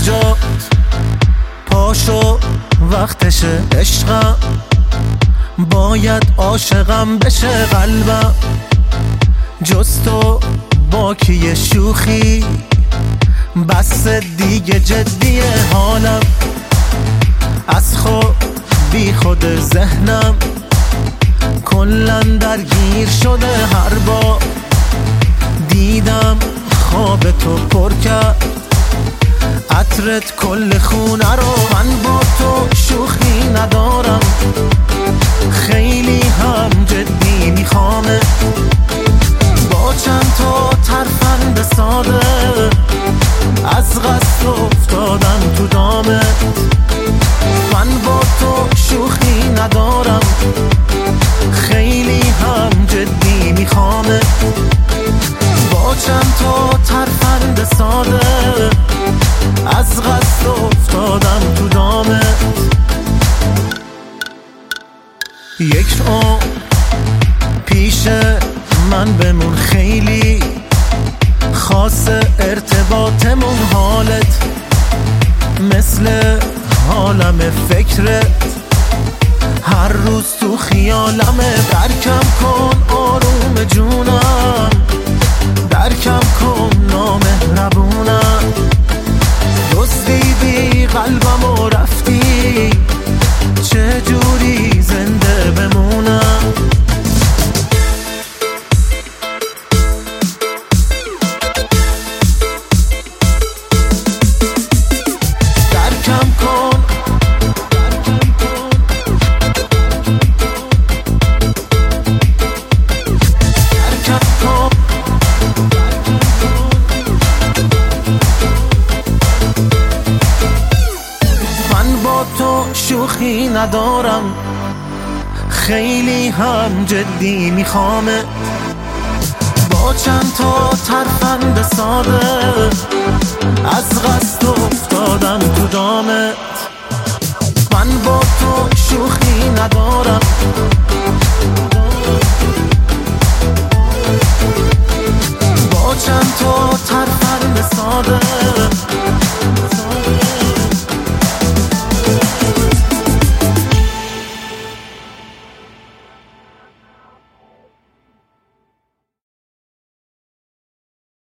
جا پاشو وقتشه عشقم، باید عاشقم بشه قلبم. جز تو با کی شوخی، بس دیگه جدیه حالم. از خود بی خود ذهنم کلن درگیر شده، هر بار دیدم خواب تو پر کرد عطرت کل خونه رو. من با تو شوخی ندارم، خیلی هم جدی میخوامه. با چند تا ترفند ساده از قصد افتادم تو دامت. من با تو شوخی ندارم، خیلی هم جدی میخوامه. با چند تا ترفند ساده از قصد افتادم تو دامت. یک پیش من بمون، خیلی خاص ارتباطمون. حالت مثل حالم فکرت، هر روز تو خیالمه. درکم کن آروم جونم، درکم کن نامهربونم. دزدیدی قلبم و رفتی، چه جوری زنده بمونم. درکم کن تو شوخی ندارم، خیلی هم جدی میخوامه. با چند تا ترفند ساده از قصد افتادم تو دامت. من با تو